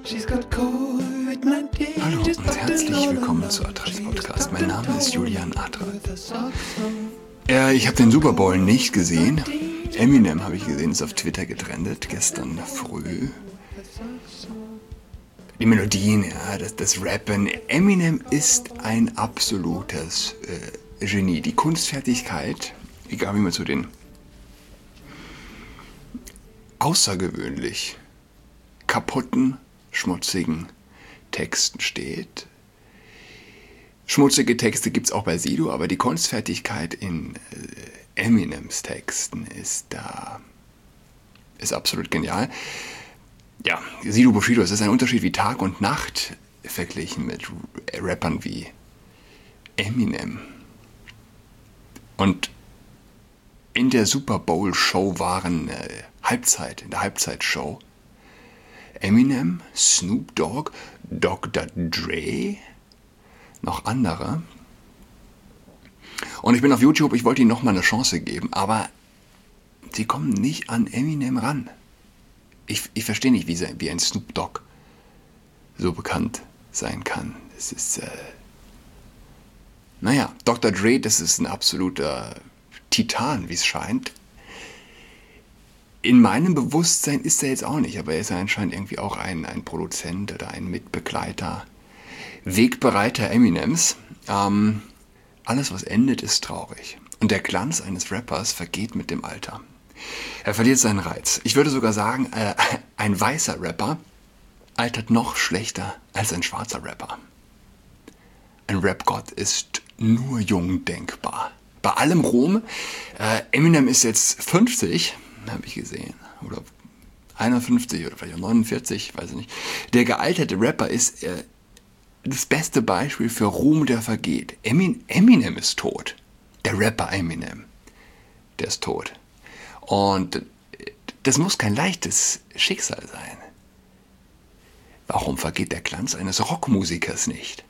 Hallo und herzlich willkommen zu Adrats Podcast. Mein Name ist Julian Adrat. Ich habe den Super Bowl nicht gesehen. Eminem habe ich gesehen, ist auf Twitter getrendet, gestern früh. Die Melodien, ja, das Rappen. Eminem ist ein absolutes Genie. Die Kunstfertigkeit, egal wie man zu den außergewöhnlich kaputten, schmutzigen Texten steht. Schmutzige Texte gibt es auch bei Sido, aber die Kunstfertigkeit in Eminems Texten ist absolut genial. Ja, Sido Bushido, es ist ein Unterschied wie Tag und Nacht verglichen mit Rappern wie Eminem. Und in der Super Bowl Show waren in der Halbzeitshow Eminem, Snoop Dogg, Dr. Dre, noch andere. Und ich bin auf YouTube, ich wollte ihnen nochmal eine Chance geben, aber sie kommen nicht an Eminem ran. Ich verstehe nicht, wie ein Snoop Dogg so bekannt sein kann. Es ist, Dr. Dre, das ist ein absoluter Titan, wie es scheint. In meinem Bewusstsein ist er jetzt auch nicht, aber er ist anscheinend irgendwie auch ein Produzent oder ein Mitbegleiter, Wegbereiter Eminems. Alles, was endet, ist traurig. Und der Glanz eines Rappers vergeht mit dem Alter. Er verliert seinen Reiz. Ich würde sogar sagen, ein weißer Rapper altert noch schlechter als ein schwarzer Rapper. Ein Rap-Gott ist nur jung denkbar. Bei allem Ruhm, Eminem ist jetzt 50, habe ich gesehen, oder 51 oder vielleicht auch 49, weiß ich nicht. Der gealterte Rapper ist das beste Beispiel für Ruhm, der vergeht. Eminem ist tot. Der Rapper Eminem, der ist tot. Und das muss kein leichtes Schicksal sein. Warum vergeht der Glanz eines Rockmusikers nicht?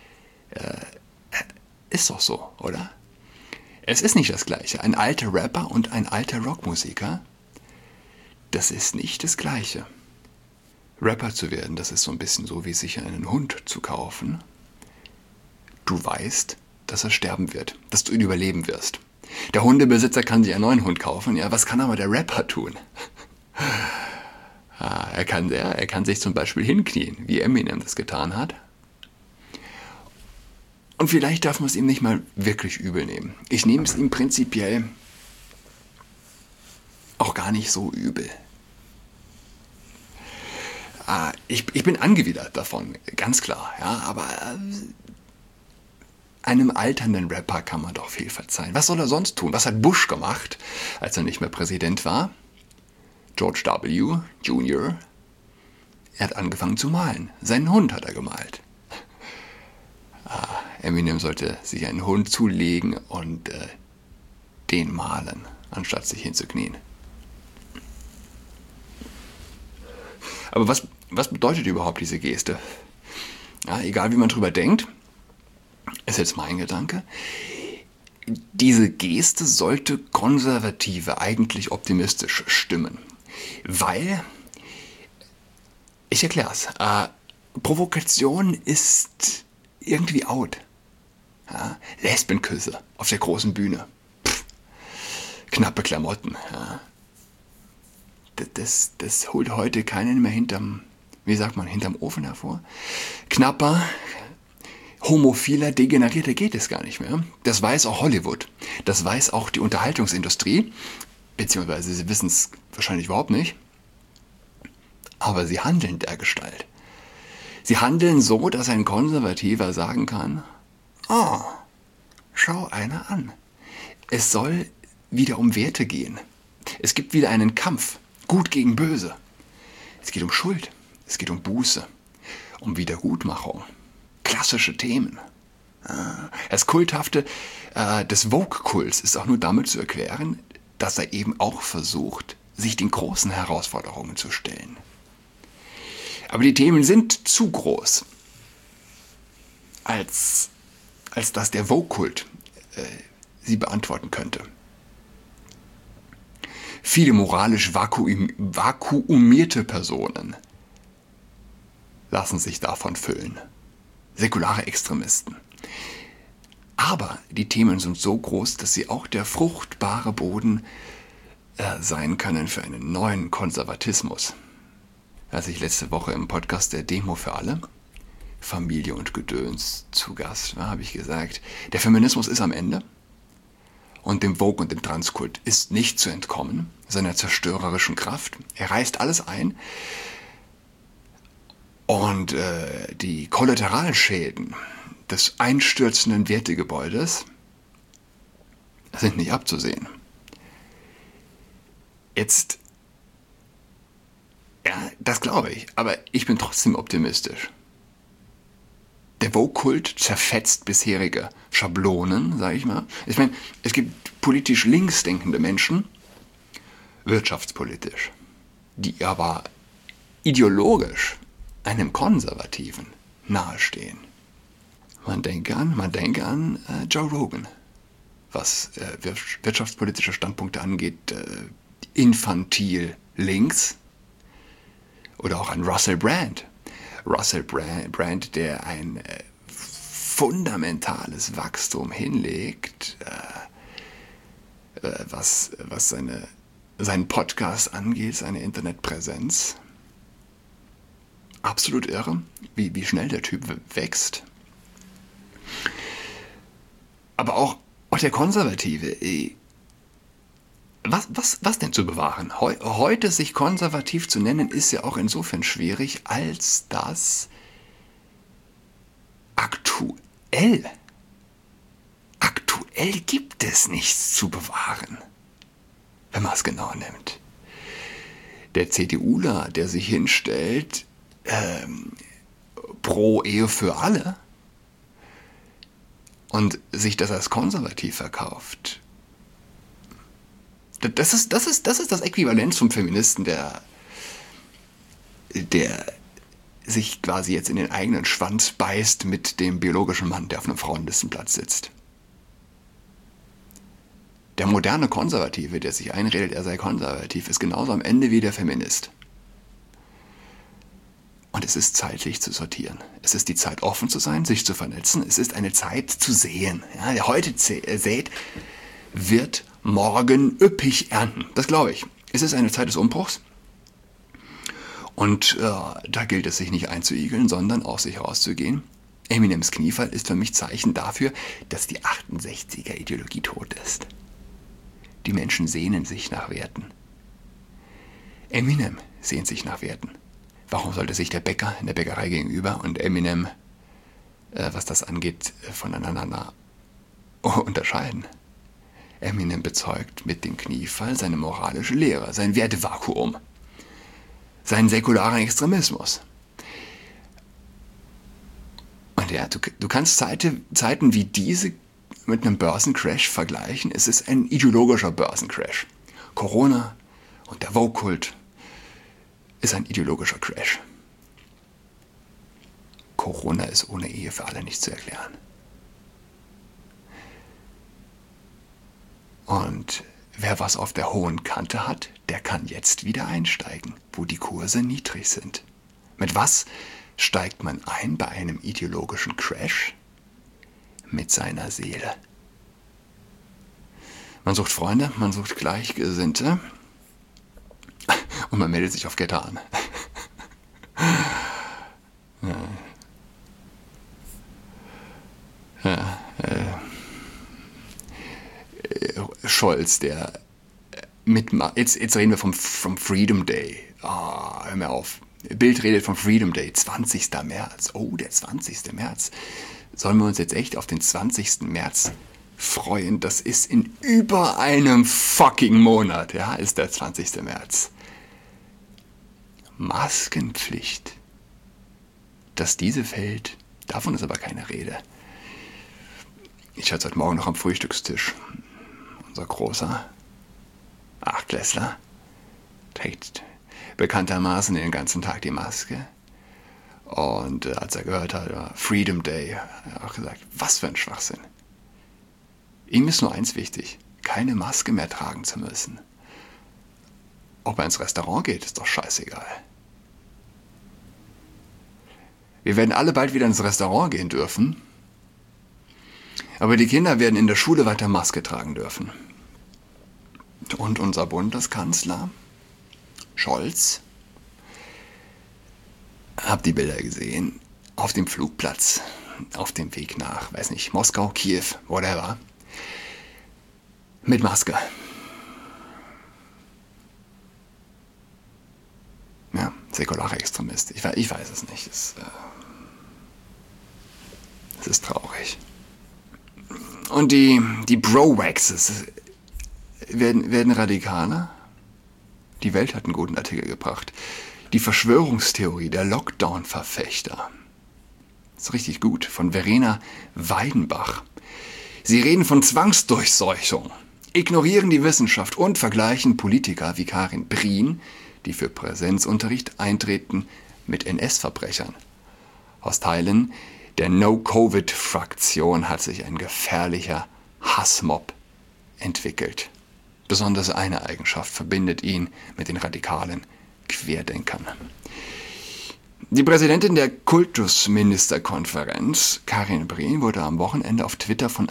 Ist doch so, oder? Es ist nicht das Gleiche. Ein alter Rapper und ein alter Rockmusiker, das ist nicht das Gleiche. Rapper zu werden, das ist so ein bisschen so, wie sich einen Hund zu kaufen. Du weißt, dass er sterben wird, dass du ihn überleben wirst. Der Hundebesitzer kann sich einen neuen Hund kaufen. Ja, was kann aber der Rapper tun? Er kann sich zum Beispiel hinknien, wie Eminem das getan hat. Und vielleicht darf man es ihm nicht mal wirklich übel nehmen. Ich nehme es ihm prinzipiell auch gar nicht so übel. Ich bin angewidert davon, ganz klar. Ja, aber einem alternden Rapper kann man doch viel verzeihen. Was soll er sonst tun? Was hat Bush gemacht, als er nicht mehr Präsident war? George W. Jr. Er hat angefangen zu malen. Seinen Hund hat er gemalt. Eminem sollte sich einen Hund zulegen und den malen, anstatt sich hinzuknien. Aber was bedeutet überhaupt diese Geste? Ja, egal wie man drüber denkt, ist jetzt mein Gedanke. Diese Geste sollte Konservative eigentlich optimistisch stimmen. Weil, ich erkläre es, Provokation ist irgendwie out. Ja, Lesbenküsse auf der großen Bühne. Knappe Klamotten. Ja. Das holt heute keinen mehr hinterm Ofen hervor. Knapper, homophiler, degenerierter geht es gar nicht mehr. Das weiß auch Hollywood. Das weiß auch die Unterhaltungsindustrie. Beziehungsweise sie wissen es wahrscheinlich überhaupt nicht. Aber sie handeln dergestalt. Sie handeln so, dass ein Konservativer sagen kann, oh, schau einer an. Es soll wieder um Werte gehen. Es gibt wieder einen Kampf. Gut gegen Böse. Es geht um Schuld. Es geht um Buße. Um Wiedergutmachung. Klassische Themen. Das Kulthafte des Vogue-Kults ist auch nur damit zu erklären, dass er eben auch versucht, sich den großen Herausforderungen zu stellen. Aber die Themen sind zu groß, als dass der Vogue-Kult sie beantworten könnte. Viele moralisch vakuumierte Personen lassen sich davon füllen. Säkulare Extremisten. Aber die Themen sind so groß, dass sie auch der fruchtbare Boden sein können für einen neuen Konservatismus. Als ich letzte Woche im Podcast der Demo für alle, Familie und Gedöns zu Gast war, habe ich gesagt, der Feminismus ist am Ende und dem Vogue und dem Transkult ist nicht zu entkommen, seiner zerstörerischen Kraft. Er reißt alles ein und die Kollateralschäden des einstürzenden Wertegebäudes sind nicht abzusehen. Jetzt, ja, das glaube ich, aber ich bin trotzdem optimistisch. Der Vogue-Kult zerfetzt bisherige Schablonen, sage ich mal. Ich meine, es gibt politisch links denkende Menschen, wirtschaftspolitisch, die aber ideologisch einem Konservativen nahestehen. Man denke an Joe Rogan, was wirtschaftspolitische Standpunkte angeht, infantil links. Oder auch an Russell Brand. Russell Brand, der ein fundamentales Wachstum hinlegt, was seinen Podcast angeht, seine Internetpräsenz. Absolut irre, wie schnell der Typ wächst. Aber auch der Konservative. Was denn zu bewahren? Heute sich konservativ zu nennen, ist ja auch insofern schwierig, als dass aktuell gibt es nichts zu bewahren, wenn man es genau nimmt. Der CDUler, der sich hinstellt, pro Ehe für alle und sich das als konservativ verkauft, das ist das Äquivalent zum Feministen, der sich quasi jetzt in den eigenen Schwanz beißt mit dem biologischen Mann, der auf einem Frauenlistenplatz sitzt. Der moderne Konservative, der sich einredet, er sei konservativ, ist genauso am Ende wie der Feminist. Und es ist zeitlich zu sortieren. Es ist die Zeit, offen zu sein, sich zu vernetzen. Es ist eine Zeit zu säen. Ja, der heute sät, wird morgen üppig ernten. Das glaube ich. Es ist eine Zeit des Umbruchs. Und da gilt es, sich nicht einzuigeln, sondern aus sich herauszugehen. Eminems Kniefall ist für mich Zeichen dafür, dass die 68er-Ideologie tot ist. Die Menschen sehnen sich nach Werten. Eminem sehnt sich nach Werten. Warum sollte sich der Bäcker in der Bäckerei gegenüber und Eminem, was das angeht, voneinander unterscheiden? Eminem bezeugt mit dem Kniefall seine moralische Lehre, sein Wertevakuum, seinen säkularen Extremismus. Und ja, du kannst Zeiten wie diese mit einem Börsencrash vergleichen. Es ist ein ideologischer Börsencrash. Corona und der Vogue-Kult ist ein ideologischer Crash. Corona ist ohne Ehe für alle nicht zu erklären. Und wer was auf der hohen Kante hat, der kann jetzt wieder einsteigen, wo die Kurse niedrig sind. Mit was steigt man ein bei einem ideologischen Crash? Mit seiner Seele. Man sucht Freunde, man sucht Gleichgesinnte und man meldet sich auf Getter an. Scholz, der mitmacht. Jetzt reden wir vom Freedom Day. Hör mir auf. Bild redet vom Freedom Day, 20. März. Oh, der 20. März. Sollen wir uns jetzt echt auf den 20. März freuen? Das ist in über einem fucking Monat, ja, ist der 20. März. Maskenpflicht. Dass diese fällt, davon ist aber keine Rede. Ich hatte es heute Morgen noch am Frühstückstisch. Unser großer Achtklässler trägt bekanntermaßen den ganzen Tag die Maske. Und als er gehört hat, Freedom Day, hat er auch gesagt, was für ein Schwachsinn. Ihm ist nur eins wichtig, keine Maske mehr tragen zu müssen. Ob er ins Restaurant geht, ist doch scheißegal. Wir werden alle bald wieder ins Restaurant gehen dürfen. Aber die Kinder werden in der Schule weiter Maske tragen dürfen. Und unser Bundeskanzler Scholz, habt die Bilder gesehen, auf dem Flugplatz, auf dem Weg nach, weiß nicht, Moskau, Kiew, whatever, mit Maske. Ja, säkularer Extremist. Ich weiß es nicht. Es ist traurig. Und die Bro-Waxes werden radikaler. Die Welt hat einen guten Artikel gebracht. Die Verschwörungstheorie der Lockdown-Verfechter. Das ist richtig gut. Von Verena Weidenbach. Sie reden von Zwangsdurchseuchung, ignorieren die Wissenschaft und vergleichen Politiker wie Karin Prien, die für Präsenzunterricht eintreten, mit NS-Verbrechern. Aus Teilen der No-Covid-Fraktion hat sich ein gefährlicher Hassmob entwickelt. Besonders eine Eigenschaft verbindet ihn mit den radikalen Querdenkern. Die Präsidentin der Kultusministerkonferenz, Karin Prien, wurde am Wochenende auf Twitter von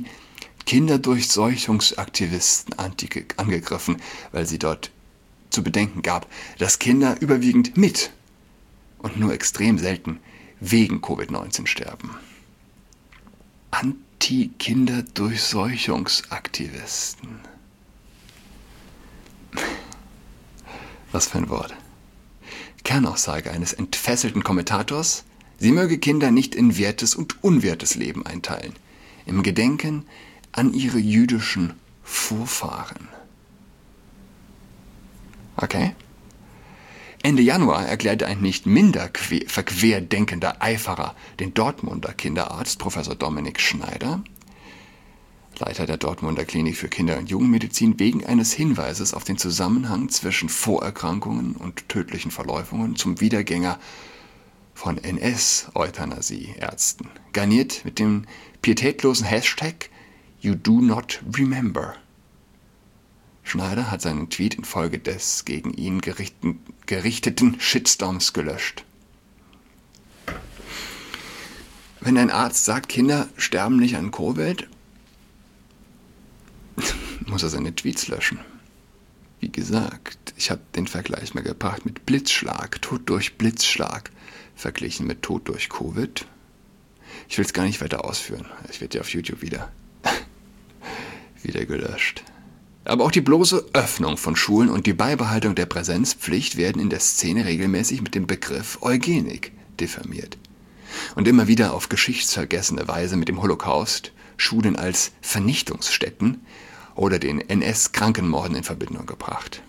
Kinderdurchseuchungsaktivisten angegriffen, weil sie dort zu bedenken gab, dass Kinder überwiegend mit und nur extrem selten wegen Covid-19 sterben. Anti-Kinderdurchseuchungsaktivisten. Was für ein Wort. Kernaussage eines entfesselten Kommentators: Sie möge Kinder nicht in wertes und unwertes Leben einteilen, im Gedenken an ihre jüdischen Vorfahren. Okay. Ende Januar erklärte ein nicht minder verquerdenkender Eiferer den Dortmunder Kinderarzt Professor Dominik Schneider, Leiter der Dortmunder Klinik für Kinder- und Jugendmedizin, wegen eines Hinweises auf den Zusammenhang zwischen Vorerkrankungen und tödlichen Verläufungen zum Wiedergänger von NS-Euthanasie-Ärzten, garniert mit dem pietätlosen Hashtag #YouDoNotRemember. Schneider hat seinen Tweet infolge des gegen ihn gerichteten Shitstorms gelöscht. Wenn ein Arzt sagt, Kinder sterben nicht an Covid, muss er seine Tweets löschen. Wie gesagt, ich habe den Vergleich mal gebracht mit Blitzschlag, Tod durch Blitzschlag, verglichen mit Tod durch Covid. Ich will es gar nicht weiter ausführen. Ich werde ja auf YouTube wieder gelöscht. Aber auch die bloße Öffnung von Schulen und die Beibehaltung der Präsenzpflicht werden in der Szene regelmäßig mit dem Begriff Eugenik diffamiert. Und immer wieder auf geschichtsvergessene Weise mit dem Holocaust, Schulen als Vernichtungsstätten oder den NS-Krankenmorden in Verbindung gebracht.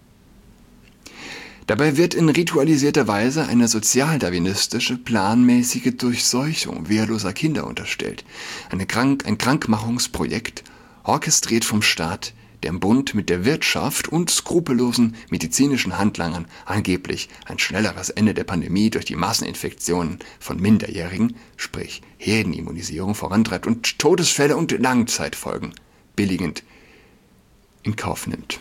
Dabei wird in ritualisierter Weise eine sozialdarwinistische, planmäßige Durchseuchung wehrloser Kinder unterstellt. Ein Krankmachungsprojekt, orchestriert vom Staat, der im Bund mit der Wirtschaft und skrupellosen medizinischen Handlangern angeblich ein schnelleres Ende der Pandemie durch die Masseninfektionen von Minderjährigen, sprich Herdenimmunisierung, vorantreibt und Todesfälle und Langzeitfolgen billigend in Kauf nimmt.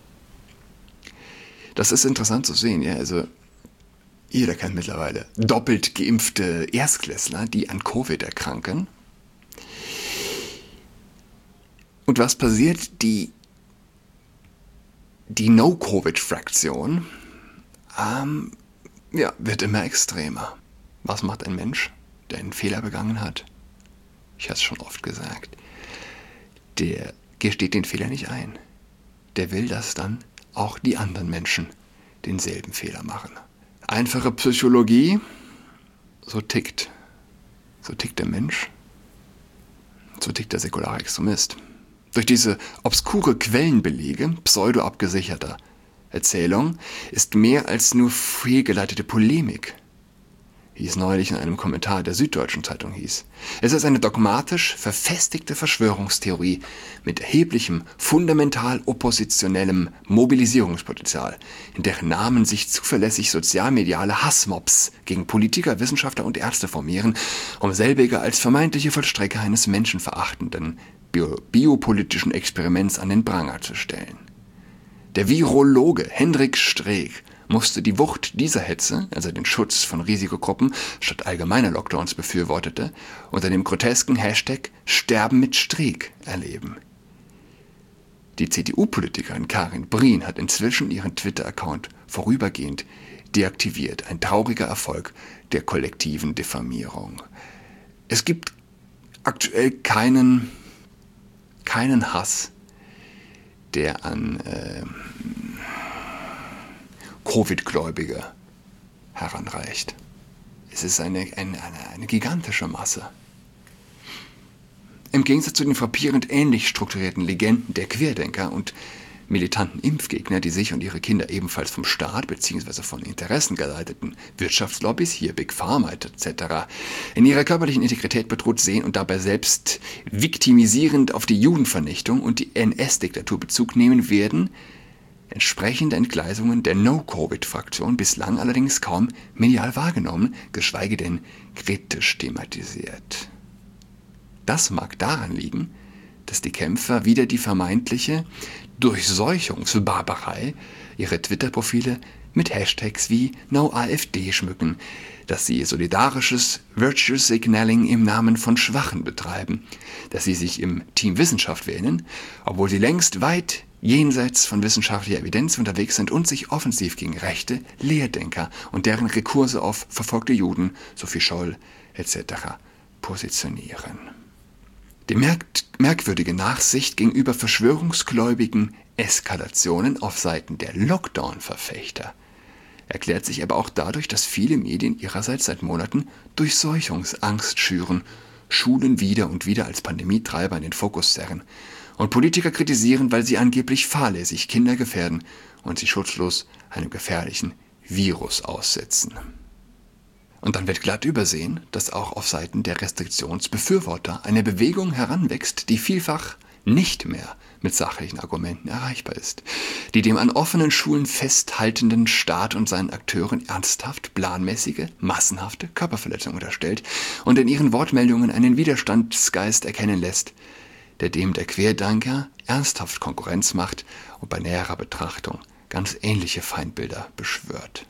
Das ist interessant zu sehen, ja, also jeder kennt mittlerweile doppelt geimpfte Erstklässler, die an Covid erkranken. Und was passiert? Die No-Covid-Fraktion wird immer extremer. Was macht ein Mensch, der einen Fehler begangen hat? Ich habe es schon oft gesagt. Der gesteht den Fehler nicht ein. Der will, dass dann auch die anderen Menschen denselben Fehler machen. Einfache Psychologie, so tickt der Mensch, so tickt der säkulare Extremist. Durch diese obskure Quellenbelege pseudo-abgesicherter Erzählung ist mehr als nur fehlgeleitete Polemik, wie es neulich in einem Kommentar der Süddeutschen Zeitung hieß. Es ist eine dogmatisch verfestigte Verschwörungstheorie mit erheblichem, fundamental oppositionellem Mobilisierungspotenzial, in deren Namen sich zuverlässig sozialmediale Hassmobs gegen Politiker, Wissenschaftler und Ärzte formieren, um selbige als vermeintliche Vollstrecker eines menschenverachtenden biopolitischen Experiments an den Pranger zu stellen. Der Virologe Hendrik Streeck musste die Wucht dieser Hetze, also den Schutz von Risikogruppen statt allgemeiner Lockdowns befürwortete, unter dem grotesken Hashtag #Sterben mit Streeck erleben. Die CDU-Politikerin Karin Brien hat inzwischen ihren Twitter-Account vorübergehend deaktiviert. Ein trauriger Erfolg der kollektiven Diffamierung. Es gibt aktuell keinen Hass, der an Covid-Gläubige heranreicht. Es ist eine gigantische Masse. Im Gegensatz zu den frappierend ähnlich strukturierten Legenden der Querdenker und militanten Impfgegner, die sich und ihre Kinder ebenfalls vom Staat bzw. von interessengeleiteten Wirtschaftslobbys, hier Big Pharma etc., in ihrer körperlichen Integrität bedroht sehen und dabei selbst viktimisierend auf die Judenvernichtung und die NS-Diktatur Bezug nehmen, werden entsprechende Entgleisungen der No-Covid-Fraktion bislang allerdings kaum medial wahrgenommen, geschweige denn kritisch thematisiert. Das mag daran liegen, dass die Kämpfer wieder die vermeintliche Durchseuchungsbarbarei ihre Twitter-Profile mit Hashtags wie NoAfD schmücken, dass sie solidarisches Virtue Signaling im Namen von Schwachen betreiben, dass sie sich im Team Wissenschaft wählen, obwohl sie längst weit jenseits von wissenschaftlicher Evidenz unterwegs sind und sich offensiv gegen rechte Lehrdenker und deren Rekurse auf verfolgte Juden, Sophie Scholl etc. positionieren. Die merkwürdige Nachsicht gegenüber verschwörungsgläubigen Eskalationen auf Seiten der Lockdown-Verfechter erklärt sich aber auch dadurch, dass viele Medien ihrerseits seit Monaten Durchseuchungsangst schüren, Schulen wieder und wieder als Pandemietreiber in den Fokus zerren und Politiker kritisieren, weil sie angeblich fahrlässig Kinder gefährden und sie schutzlos einem gefährlichen Virus aussetzen. Und dann wird glatt übersehen, dass auch auf Seiten der Restriktionsbefürworter eine Bewegung heranwächst, die vielfach nicht mehr mit sachlichen Argumenten erreichbar ist, die dem an offenen Schulen festhaltenden Staat und seinen Akteuren ernsthaft, planmäßige, massenhafte Körperverletzungen unterstellt und in ihren Wortmeldungen einen Widerstandsgeist erkennen lässt, der dem der Querdenker ernsthaft Konkurrenz macht und bei näherer Betrachtung ganz ähnliche Feindbilder beschwört.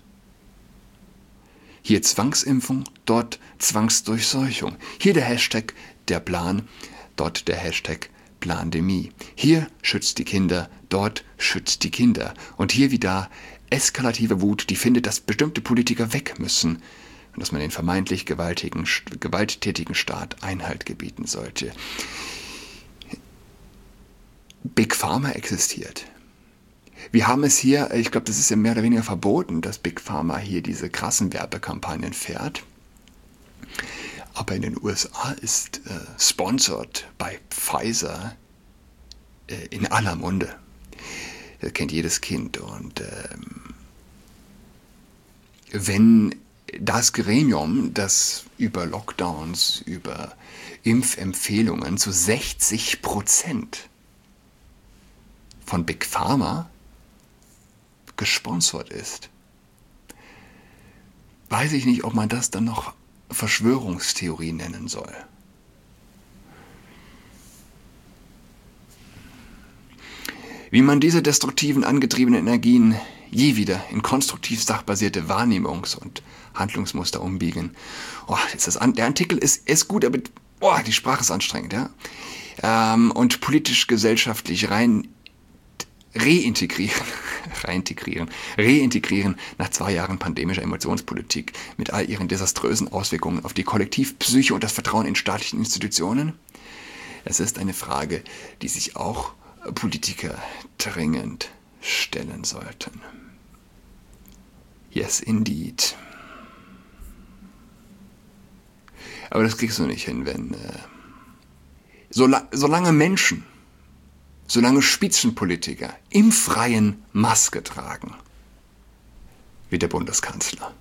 Hier Zwangsimpfung, dort Zwangsdurchseuchung. Hier der Hashtag der Plan, dort der Hashtag Plandemie. Hier schützt die Kinder, dort schützt die Kinder. Und hier wie da eskalative Wut, die findet, dass bestimmte Politiker weg müssen und dass man den vermeintlich gewalttätigen Staat Einhalt gebieten sollte. Big Pharma existiert. Wir haben es hier, ich glaube, das ist ja mehr oder weniger verboten, dass Big Pharma hier diese krassen Werbekampagnen fährt. Aber in den USA ist sponsored bei Pfizer in aller Munde. Das kennt jedes Kind. Und wenn das Gremium, das über Lockdowns, über Impfempfehlungen zu 60% von Big Pharma gesponsert ist, weiß ich nicht, ob man das dann noch Verschwörungstheorie nennen soll. Wie man diese destruktiven, angetriebenen Energien je wieder in konstruktiv sachbasierte Wahrnehmungs- und Handlungsmuster umbiegen. Der Artikel ist gut, aber die Sprache ist anstrengend, ja. Und politisch-gesellschaftlich reintegrieren nach 2 Jahren pandemischer Emotionspolitik mit all ihren desaströsen Auswirkungen auf die Kollektivpsyche und das Vertrauen in staatlichen Institutionen? Es ist eine Frage, die sich auch Politiker dringend stellen sollten. Yes, indeed. Aber das kriegst du nicht hin, wenn solange Spitzenpolitiker im Freien Maske tragen, wie der Bundeskanzler,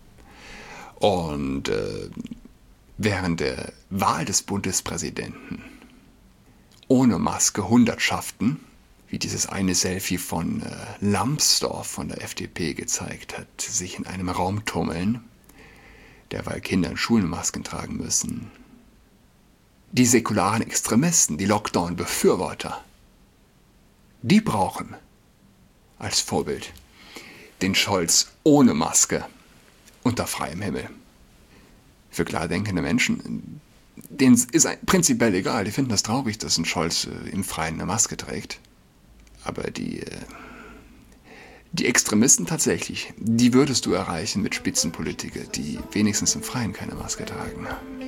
und während der Wahl des Bundespräsidenten ohne Maske Hundertschaften, wie dieses eine Selfie von Lambsdorff von der FDP gezeigt hat, sich in einem Raum tummeln, derweil Kinder in Schulen Masken tragen müssen. Die säkularen Extremisten, die Lockdown-Befürworter, die brauchen als Vorbild den Scholz ohne Maske unter freiem Himmel. Für klar denkende Menschen, denen ist prinzipiell egal, die finden das traurig, dass ein Scholz im Freien eine Maske trägt. Aber die Extremisten tatsächlich, die würdest du erreichen mit Spitzenpolitikern, die wenigstens im Freien keine Maske tragen.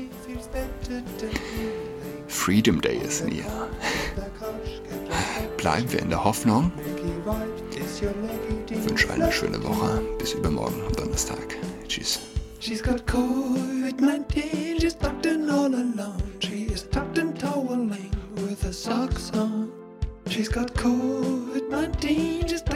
Freedom Day ist näher. Bleiben wir in der Hoffnung. Ich wünsche eine schöne Woche. Bis übermorgen, Donnerstag. Tschüss. She's got COVID-19, she's tucked in all alone. She is tucked in toweling with her socks on. She's got COVID-19, she's